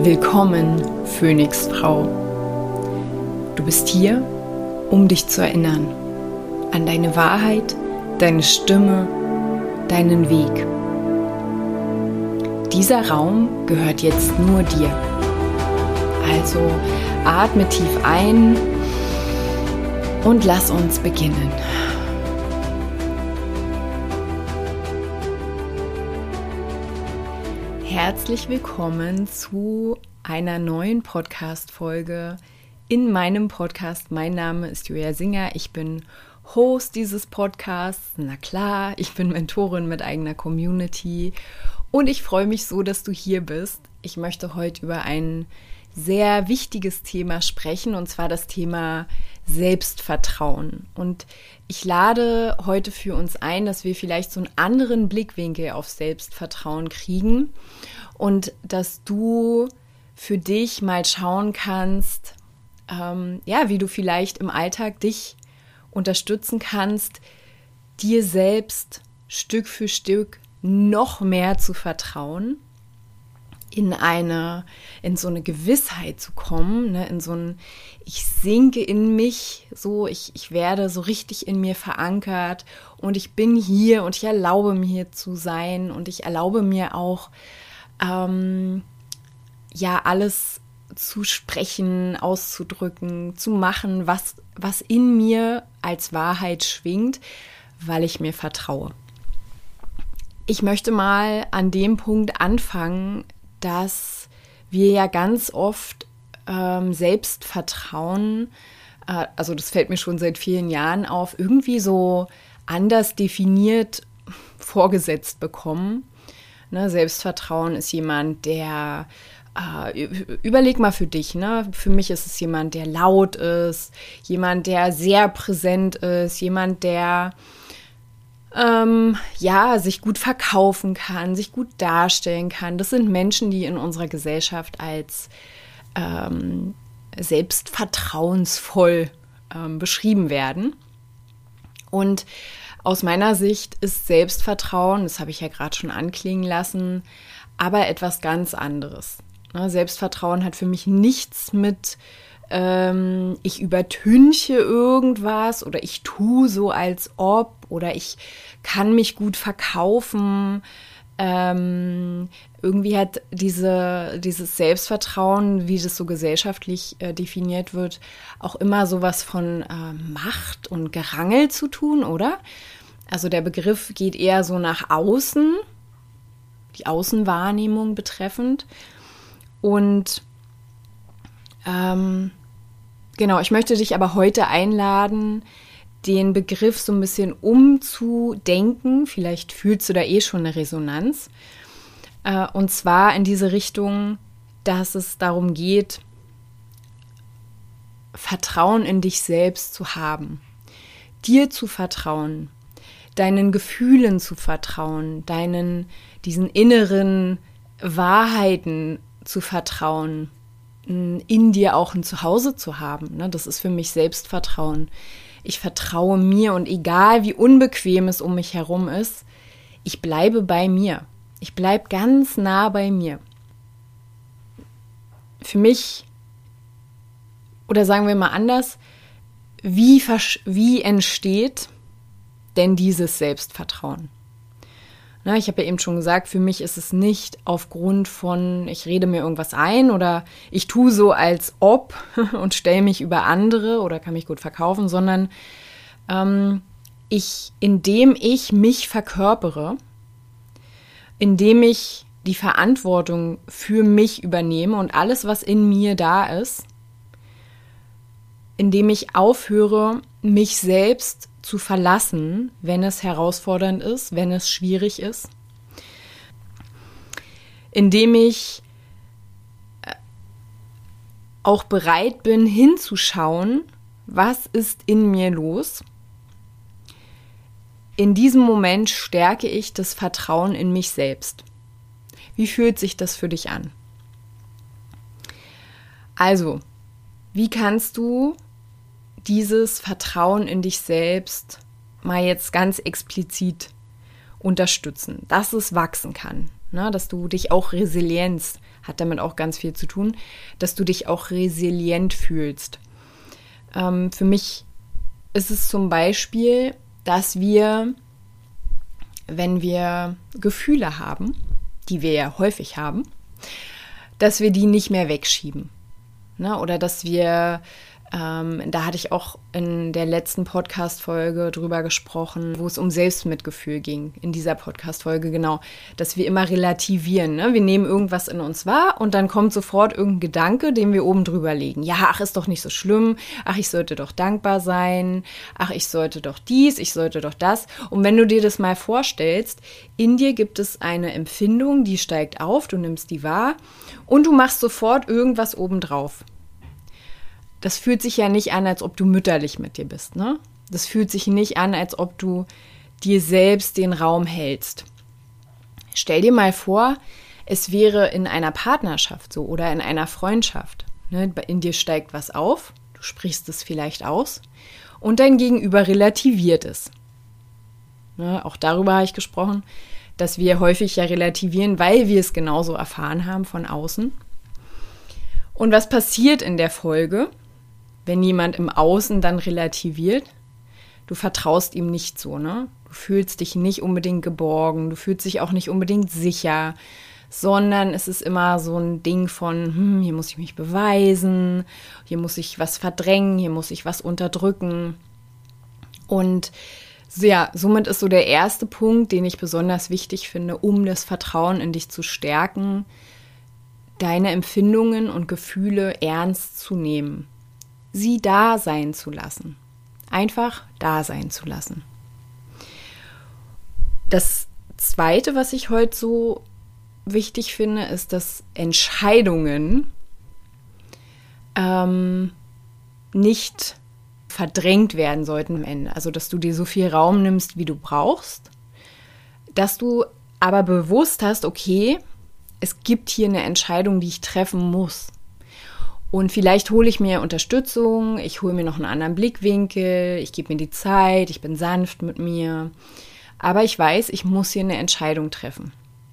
Willkommen, Phönixfrau. Du bist hier, um dich zu erinnern an deine Wahrheit, deine Stimme, deinen Weg. Dieser Raum gehört jetzt nur dir. Also atme tief ein und lass uns beginnen. Herzlich willkommen zu einer neuen Podcast-Folge in meinem Podcast. Mein Name ist Julia Singer, ich bin Host dieses Podcasts. Na klar, ich bin Mentorin mit eigener Community und ich freue mich so, dass du hier bist. Ich möchte heute über ein sehr wichtiges Thema sprechen, und zwar das Thema Selbstvertrauen. Und ich lade heute für uns ein, dass wir vielleicht so einen anderen Blickwinkel auf Selbstvertrauen kriegen und dass du für dich mal schauen kannst, wie du vielleicht im Alltag dich unterstützen kannst, dir selbst Stück für Stück noch mehr zu vertrauen, in so eine Gewissheit zu kommen, ne, in so ein, ich sinke in mich, so, ich werde so richtig in mir verankert und ich bin hier und ich erlaube mir hier zu sein und ich erlaube mir auch, alles zu sprechen, auszudrücken, zu machen, was in mir als Wahrheit schwingt, weil ich mir vertraue. Ich möchte mal an dem Punkt anfangen, dass wir ja ganz oft Selbstvertrauen, also das fällt mir schon seit vielen Jahren auf, irgendwie so anders definiert vorgesetzt bekommen. Ne, Selbstvertrauen ist jemand, der, überleg mal für dich, ne? Für mich ist es jemand, der laut ist, jemand, der sehr präsent ist, jemand, der sich gut verkaufen kann, sich gut darstellen kann. Das sind Menschen, die in unserer Gesellschaft als selbstvertrauensvoll beschrieben werden. Und aus meiner Sicht ist Selbstvertrauen, das habe ich ja gerade schon anklingen lassen, aber etwas ganz anderes. Selbstvertrauen hat für mich nichts mit ich übertünche irgendwas oder ich tue so als ob oder ich kann mich gut verkaufen. Irgendwie hat dieses Selbstvertrauen, wie das so gesellschaftlich definiert wird, auch immer sowas von Macht und Gerangel zu tun, oder? Also der Begriff geht eher so nach außen, die Außenwahrnehmung betreffend. Und ich möchte dich aber heute einladen, den Begriff so ein bisschen umzudenken. Vielleicht fühlst du da schon eine Resonanz. Und zwar in diese Richtung, dass es darum geht, Vertrauen in dich selbst zu haben, dir zu vertrauen, deinen Gefühlen zu vertrauen, diesen inneren Wahrheiten zu vertrauen, in dir auch ein Zuhause zu haben. Ne? Das ist für mich Selbstvertrauen. Ich vertraue mir und egal wie unbequem es um mich herum ist, ich bleibe bei mir. Ich bleibe ganz nah bei mir. Für mich, oder sagen wir mal anders, wie entsteht denn dieses Selbstvertrauen? Na, ich habe ja eben schon gesagt, für mich ist es nicht aufgrund von, ich rede mir irgendwas ein oder ich tue so als ob und stelle mich über andere oder kann mich gut verkaufen, sondern indem ich mich verkörpere, indem ich die Verantwortung für mich übernehme und alles, was in mir da ist, indem ich aufhöre, mich selbst zu verlassen, wenn es herausfordernd ist, wenn es schwierig ist, indem ich auch bereit bin, hinzuschauen, was ist in mir los. In diesem Moment stärke ich das Vertrauen in mich selbst. Wie fühlt sich das für dich an? Also, wie kannst du dieses Vertrauen in dich selbst mal jetzt ganz explizit unterstützen, dass es wachsen kann, ne? Dass du dich auch Resilienz, hat damit auch ganz viel zu tun, dass du dich auch resilient fühlst. Für mich ist es zum Beispiel, dass wir, wenn wir Gefühle haben, die wir ja häufig haben, dass wir die nicht mehr wegschieben. Ne? Oder dass wir, da hatte ich auch in der letzten Podcast-Folge drüber gesprochen, wo es um Selbstmitgefühl ging, in dieser Podcast-Folge, genau, dass wir immer relativieren. Ne? Wir nehmen irgendwas in uns wahr und dann kommt sofort irgendein Gedanke, den wir oben drüber legen. Ja, ach, ist doch nicht so schlimm, ach, ich sollte doch dankbar sein, ach, ich sollte doch dies, ich sollte doch das. Und wenn du dir das mal vorstellst, in dir gibt es eine Empfindung, die steigt auf, du nimmst die wahr und du machst sofort irgendwas obendrauf. Das fühlt sich ja nicht an, als ob du mütterlich mit dir bist, ne? Das fühlt sich nicht an, als ob du dir selbst den Raum hältst. Stell dir mal vor, es wäre in einer Partnerschaft so oder in einer Freundschaft. Ne? In dir steigt was auf, du sprichst es vielleicht aus und dein Gegenüber relativiert es. Ne? Auch darüber habe ich gesprochen, dass wir häufig ja relativieren, weil wir es genauso erfahren haben von außen. Und was passiert in der Folge, wenn jemand im Außen dann relativiert? Du vertraust ihm nicht so, ne? Du fühlst dich nicht unbedingt geborgen, du fühlst dich auch nicht unbedingt sicher, sondern es ist immer so ein Ding von, hier muss ich mich beweisen, hier muss ich was verdrängen, hier muss ich was unterdrücken. Und ja, somit ist so der erste Punkt, den ich besonders wichtig finde, um das Vertrauen in dich zu stärken, deine Empfindungen und Gefühle ernst zu nehmen. Sie da sein zu lassen. Einfach da sein zu lassen. Das Zweite, was ich heute so wichtig finde, ist, dass Entscheidungen nicht verdrängt werden sollten am Ende. Also, dass du dir so viel Raum nimmst, wie du brauchst, dass du aber bewusst hast, okay, es gibt hier eine Entscheidung, die ich treffen muss. Und vielleicht hole ich mir Unterstützung, ich hole mir noch einen anderen Blickwinkel, ich gebe mir die Zeit, ich bin sanft mit mir. Aber ich weiß, ich muss hier eine Entscheidung treffen.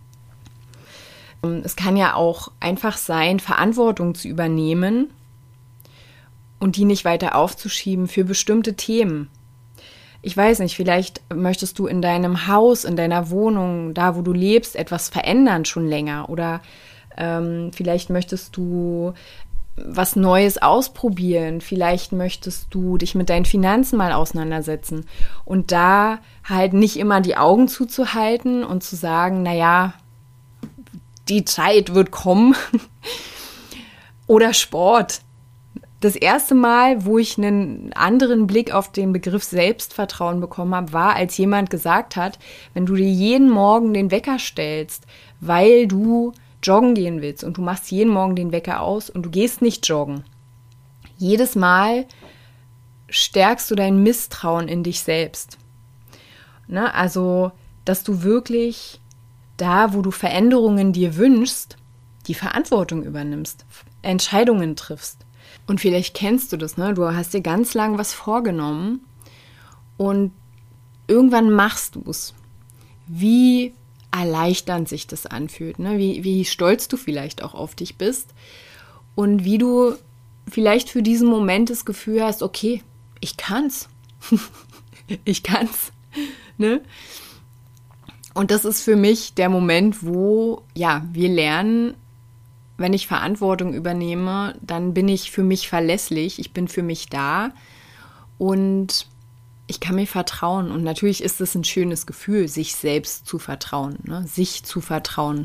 Es kann ja auch einfach sein, Verantwortung zu übernehmen und die nicht weiter aufzuschieben für bestimmte Themen. Ich weiß nicht, vielleicht möchtest du in deinem Haus, in deiner Wohnung, da wo du lebst, etwas verändern schon länger. Oder vielleicht möchtest du was Neues ausprobieren. Vielleicht möchtest du dich mit deinen Finanzen mal auseinandersetzen. Und da halt nicht immer die Augen zuzuhalten und zu sagen, naja, die Zeit wird kommen. Oder Sport. Das erste Mal, wo ich einen anderen Blick auf den Begriff Selbstvertrauen bekommen habe, war, als jemand gesagt hat, wenn du dir jeden Morgen den Wecker stellst, weil du joggen gehen willst und du machst jeden Morgen den Wecker aus und du gehst nicht joggen. Jedes Mal stärkst du dein Misstrauen in dich selbst. Ne? Also, dass du wirklich da, wo du Veränderungen dir wünschst, die Verantwortung übernimmst, Entscheidungen triffst. Und vielleicht kennst du das, ne? Du hast dir ganz lang was vorgenommen und irgendwann machst du es. Wie erleichternd sich das anfühlt, ne? Wie stolz du vielleicht auch auf dich bist und wie du vielleicht für diesen Moment das Gefühl hast, okay, ich kann's. Ich kann's. Ne? Und das ist für mich der Moment, wo ja, wir lernen, wenn ich Verantwortung übernehme, dann bin ich für mich verlässlich, ich bin für mich da und ich kann mir vertrauen. Und natürlich ist es ein schönes Gefühl, sich selbst zu vertrauen, ne? Sich zu vertrauen,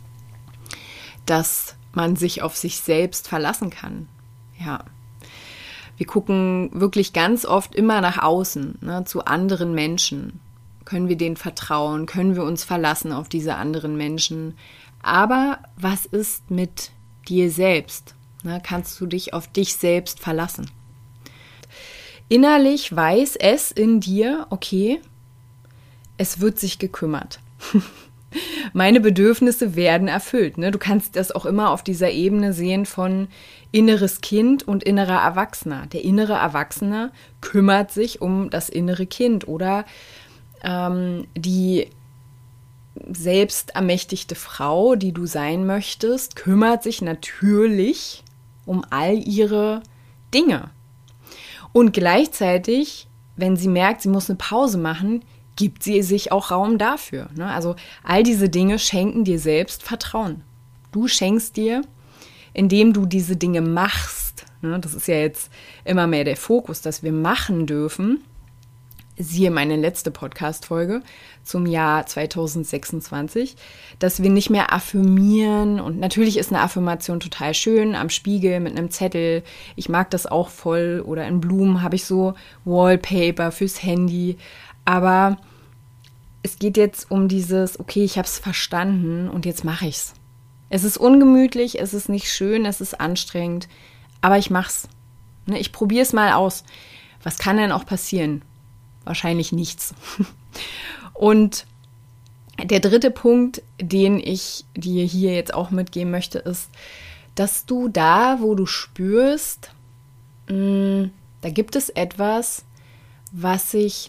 dass man sich auf sich selbst verlassen kann. Ja, wir gucken wirklich ganz oft immer nach außen, ne? Zu anderen Menschen. Können wir denen vertrauen? Können wir uns verlassen auf diese anderen Menschen? Aber was ist mit dir selbst? Ne? Kannst du dich auf dich selbst verlassen? Innerlich weiß es in dir, okay, es wird sich gekümmert. Meine Bedürfnisse werden erfüllt. Ne? Du kannst das auch immer auf dieser Ebene sehen von inneres Kind und innerer Erwachsener. Der innere Erwachsene kümmert sich um das innere Kind oder die selbstermächtigte Frau, die du sein möchtest, kümmert sich natürlich um all ihre Dinge. Und gleichzeitig, wenn sie merkt, sie muss eine Pause machen, gibt sie sich auch Raum dafür. Ne? Also all diese Dinge schenken dir selbst Vertrauen. Du schenkst dir, indem du diese Dinge machst. Ne? Das ist ja jetzt immer mehr der Fokus, dass wir machen dürfen. Siehe meine letzte Podcast-Folge zum Jahr 2026, dass wir nicht mehr affirmieren. Und natürlich ist eine Affirmation total schön, am Spiegel mit einem Zettel. Ich mag das auch voll. Oder in Blumen habe ich so Wallpaper fürs Handy. Aber es geht jetzt um dieses, okay, ich habe es verstanden und jetzt mache ich's. Es ist ungemütlich, es ist nicht schön, es ist anstrengend, aber ich mach's. Ne, ich probiere es mal aus. Was kann denn auch passieren? Wahrscheinlich nichts. Und der dritte Punkt, den ich dir hier jetzt auch mitgeben möchte, ist, dass du da, wo du spürst, da gibt es etwas, was sich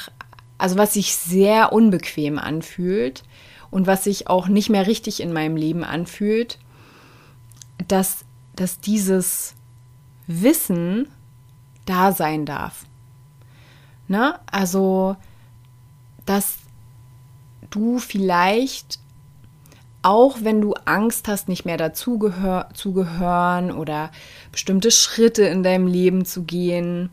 sehr unbequem anfühlt und was sich auch nicht mehr richtig in meinem Leben anfühlt, dass dieses Wissen da sein darf. Ne? Also, dass du vielleicht, auch wenn du Angst hast, nicht mehr zu gehören oder bestimmte Schritte in deinem Leben zu gehen,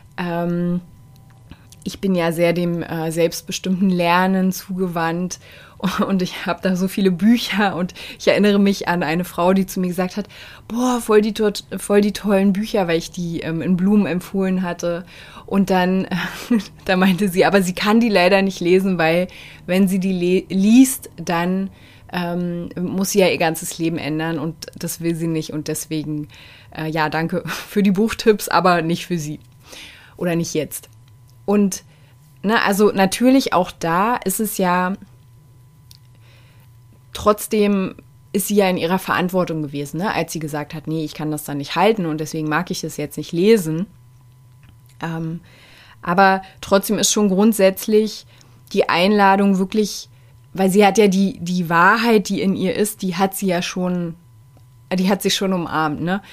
ich bin ja sehr dem selbstbestimmten Lernen zugewandt und ich habe da so viele Bücher und ich erinnere mich an eine Frau, die zu mir gesagt hat, boah, voll die tollen Bücher, weil ich die in Blumen empfohlen hatte. Und dann da meinte sie, aber sie kann die leider nicht lesen, weil wenn sie die liest, dann muss sie ja ihr ganzes Leben ändern und das will sie nicht. Und deswegen, ja, danke für die Buchtipps, aber nicht für sie oder nicht jetzt. Und also natürlich auch da ist es ja, trotzdem ist sie ja in ihrer Verantwortung gewesen, ne? Als sie gesagt hat, nee, ich kann das dann nicht halten und deswegen mag ich es jetzt nicht lesen. Aber trotzdem ist schon grundsätzlich die Einladung wirklich, weil sie hat ja die Wahrheit, die in ihr ist, die hat sie schon umarmt, ne?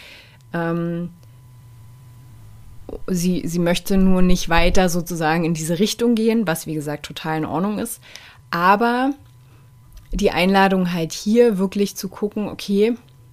Sie möchte nur nicht weiter sozusagen in diese Richtung gehen, was wie gesagt total in Ordnung ist. Aber die Einladung halt hier wirklich zu gucken, okay,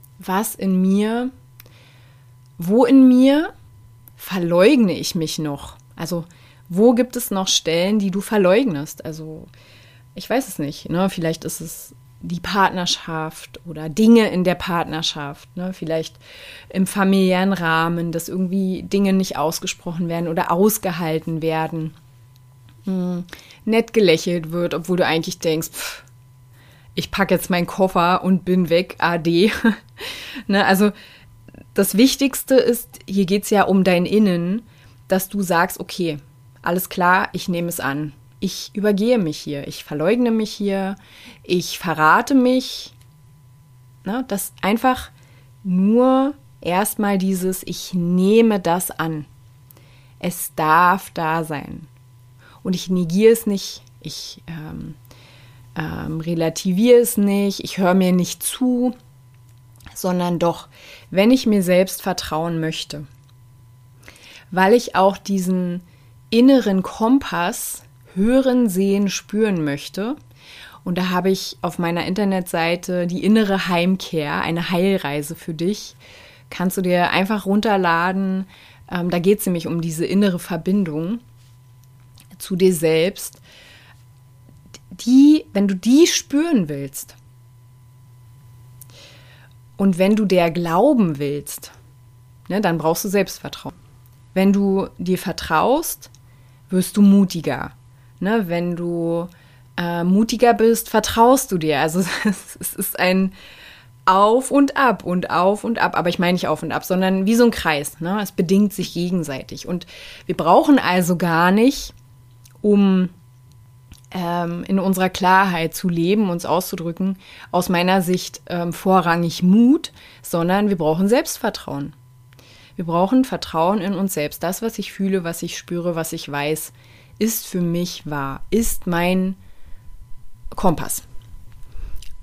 wo in mir verleugne ich mich noch? Also wo gibt es noch Stellen, die du verleugnest? Also ich weiß es nicht, ne? Vielleicht ist es die Partnerschaft oder Dinge in der Partnerschaft, ne? Vielleicht im familiären Rahmen, dass irgendwie Dinge nicht ausgesprochen werden oder ausgehalten werden, nett gelächelt wird, obwohl du eigentlich denkst, ich packe jetzt meinen Koffer und bin weg, ade. Ne? Also das Wichtigste ist, hier geht es ja um dein Innen, dass du sagst, okay, alles klar, ich nehme es an. Ich übergehe mich hier, ich verleugne mich hier, ich verrate mich. Ne? Das einfach nur erstmal dieses, ich nehme das an. Es darf da sein. Und ich negiere es nicht, ich relativiere es nicht, ich höre mir nicht zu, sondern doch, wenn ich mir selbst vertrauen möchte, weil ich auch diesen inneren Kompass hören, sehen, spüren möchte. Und da habe ich auf meiner Internetseite die innere Heimkehr, eine Heilreise für dich. Kannst du dir einfach runterladen. Da geht es nämlich um diese innere Verbindung zu dir selbst. Wenn du die spüren willst und wenn du der glauben willst, ne, dann brauchst du Selbstvertrauen. Wenn du dir vertraust, wirst du mutiger. Ne, wenn du mutiger bist, vertraust du dir. Also es ist ein Auf und Ab und Auf und Ab. Aber ich meine nicht Auf und Ab, sondern wie so ein Kreis. Ne? Es bedingt sich gegenseitig. Und wir brauchen also gar nicht, um in unserer Klarheit zu leben, uns auszudrücken, aus meiner Sicht vorrangig Mut, sondern wir brauchen Selbstvertrauen. Wir brauchen Vertrauen in uns selbst. Das, was ich fühle, was ich spüre, was ich weiß, ist für mich wahr, ist mein Kompass.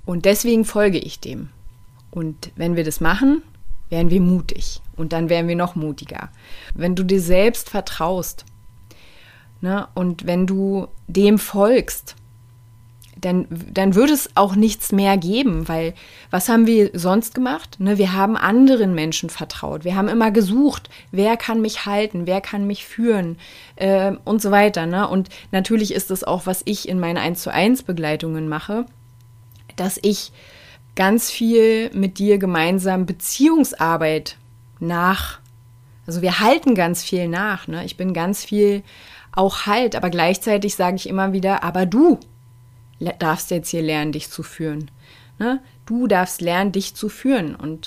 Und deswegen folge ich dem. Und wenn wir das machen, werden wir mutig. Und dann werden wir noch mutiger. Wenn du dir selbst vertraust, ne, und wenn du dem folgst, dann wird es auch nichts mehr geben, weil was haben wir sonst gemacht? Ne, wir haben anderen Menschen vertraut. Wir haben immer gesucht, wer kann mich halten, wer kann mich führen und so weiter. Ne? Und natürlich ist das auch, was ich in meinen 1:1 Begleitungen mache, dass ich ganz viel mit dir gemeinsam Beziehungsarbeit also wir halten ganz viel nach. Ne? Ich bin ganz viel auch Halt, aber gleichzeitig sage ich immer wieder, aber du darfst jetzt hier lernen, dich zu führen. Ne? Du darfst lernen, dich zu führen. Und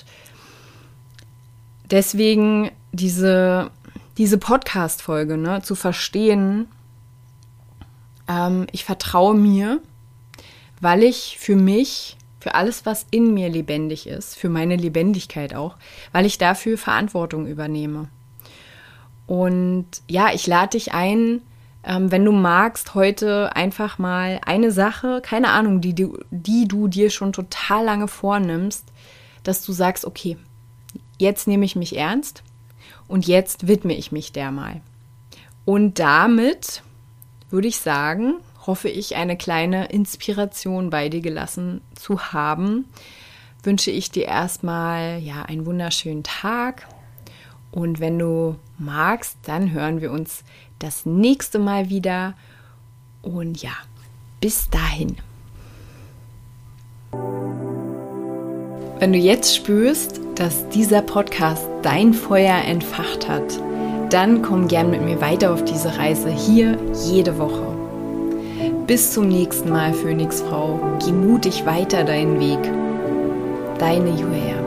deswegen diese Podcast-Folge, ne, zu verstehen, ich vertraue mir, weil ich für mich, für alles, was in mir lebendig ist, für meine Lebendigkeit auch, weil ich dafür Verantwortung übernehme. Und ja, ich lade dich ein, wenn du magst, heute einfach mal eine Sache, keine Ahnung, die du dir schon total lange vornimmst, dass du sagst, okay, jetzt nehme ich mich ernst und jetzt widme ich mich der mal. Und damit würde ich sagen, hoffe ich, eine kleine Inspiration bei dir gelassen zu haben. Wünsche ich dir erstmal einen wunderschönen Tag. Und wenn du magst, dann hören wir uns das nächste Mal wieder. Und ja, bis dahin. Wenn du jetzt spürst, dass dieser Podcast dein Feuer entfacht hat, dann komm gern mit mir weiter auf diese Reise hier jede Woche. Bis zum nächsten Mal, Phönixfrau. Geh mutig weiter deinen Weg. Deine Julia.